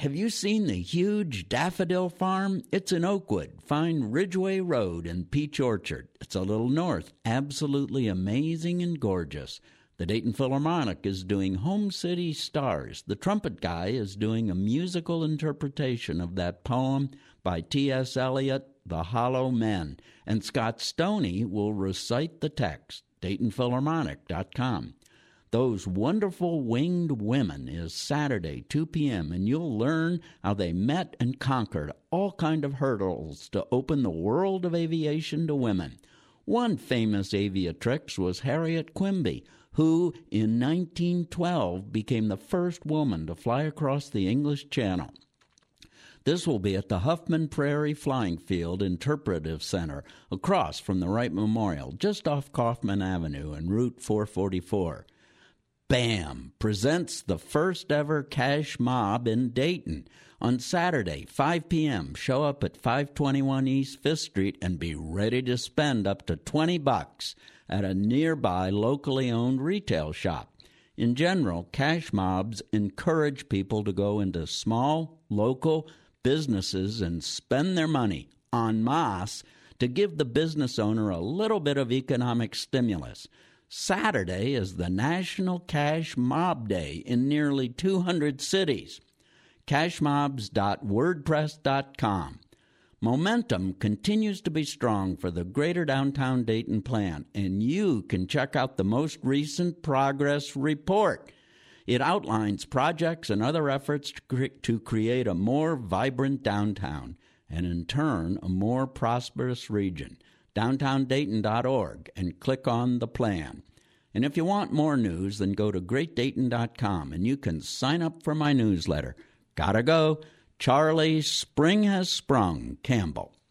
Have you seen the huge daffodil farm? It's in Oakwood. Find Ridgeway Road and Peach Orchard. It's a little north. Absolutely amazing and gorgeous. The Dayton Philharmonic is doing Home City Stars. The trumpet guy is doing a musical interpretation of that poem by T.S. Eliot, The Hollow Men. And Scott Stoney will recite the text. DaytonPhilharmonic.com. Those Wonderful Winged Women is Saturday, 2 p.m., and you'll learn how they met and conquered all kind of hurdles to open the world of aviation to women. One famous aviatrix was Harriet Quimby, who in 1912 became the first woman to fly across the English Channel. This will be at the Huffman Prairie Flying Field Interpretive Center, across from the Wright Memorial, just off Kaufman Avenue and Route 444. BAM presents the first ever Cash Mob in Dayton on Saturday, 5 p.m. Show up at 521 East 5th Street and be ready to spend up to $20 at a nearby locally owned retail shop. In general, cash mobs encourage people to go into small, local businesses and spend their money en masse to give the business owner a little bit of economic stimulus. Saturday is the National Cash Mob Day in nearly 200 cities. Cashmobs.wordpress.com. Momentum continues to be strong for the Greater Downtown Dayton plan, and you can check out the most recent progress report. It outlines projects and other efforts to create a more vibrant downtown and, in turn, a more prosperous region. DowntownDayton.org and click on the plan. And if you want more news, then go to GreatDayton.com and you can sign up for my newsletter. Gotta go. Charlie, spring has sprung. Campbell.